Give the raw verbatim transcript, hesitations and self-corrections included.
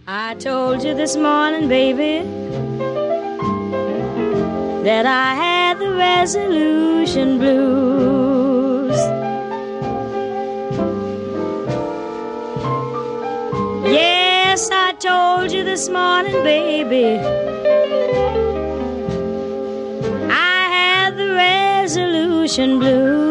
I told you this morning, baby, that I had the resolution blues. Yes, I told you this morning, baby, I had the resolution blues.